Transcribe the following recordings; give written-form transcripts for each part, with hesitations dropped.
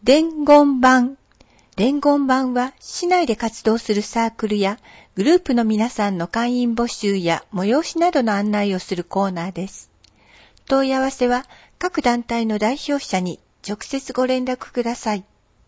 伝言板。伝言板は市内で活動するサークルやグループの皆さんの会員募集や催しなどの案内をするコーナーです。問い合わせは各団体の代表者に直接ご連絡ください。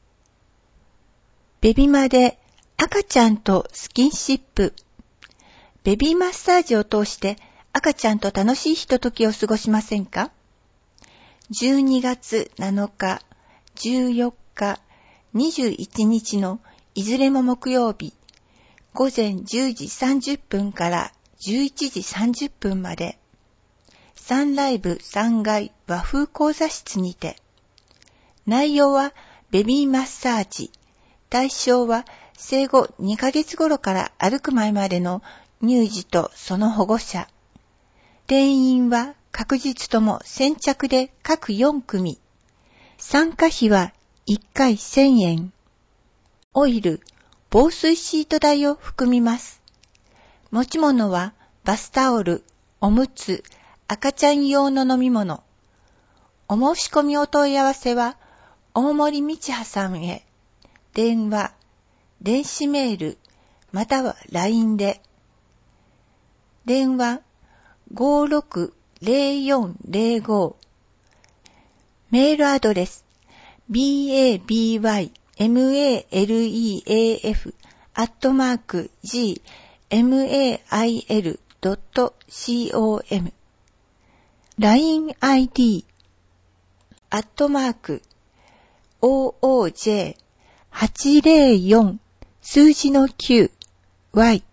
ベビマで赤ちゃんとスキンシップ。ベビーマッサージを通して赤ちゃんと楽しいひとときを過ごしませんか？ 12 月7日、14日、21日のいずれも木曜日、午前10時30分から11時30分まで、サンライブ3階和風講座室にて、内容はベビーマッサージ、対象は生後2ヶ月頃から歩く前までの乳児とその保護者。定員は確実とも先着で各4組。参加費は1回1000円。オイル、防水シート代を含みます。持ち物はバスタオル、おむつ、赤ちゃん用の飲み物。お申し込みお問い合わせは大森道葉さんへ。電話、電子メール、または LINE で。電話560405。メールアドレスbabymail@gmail.com。 LINE ID @OOJ804 数字の 9Y。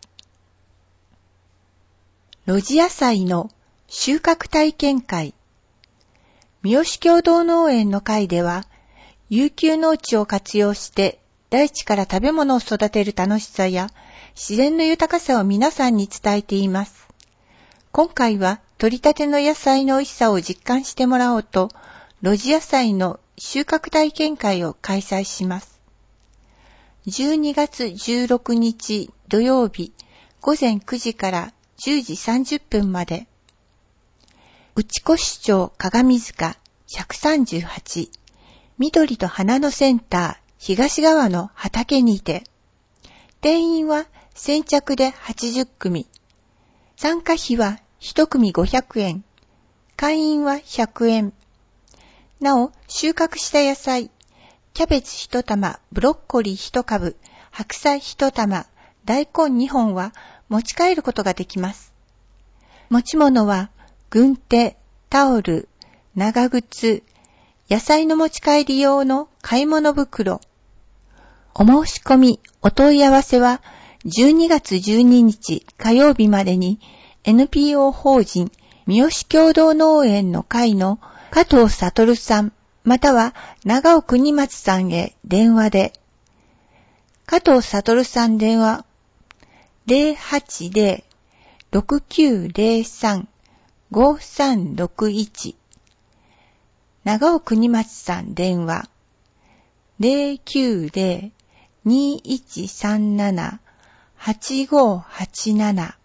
露地野菜の収穫体験会。三好共同農園の会では、有給農地を活用して大地から食べ物を育てる楽しさや自然の豊かさを皆さんに伝えています。今回は取り立ての野菜の美味しさを実感してもらおうと、露地野菜の収穫体験会を開催します。12月16日土曜日午前9時から10時30分まで。内越町鏡塚138緑と花のセンター東側の畑にて。定員は先着で80組。参加費は1組500円。会員は100円。なお、収穫した野菜、キャベツ1玉、ブロッコリー1株、白菜1玉、大根2本は持ち帰ることができます。持ち物は軍手、タオル、長靴、野菜の持ち帰り用の買い物袋。お申し込み、お問い合わせは12月12日火曜日までに NPO 法人三好共同農園の会の加藤悟さんまたは長尾国松さんへ電話で。加藤悟さん電話 080-6903-5361。長尾国松さん電話 090-2137-8587。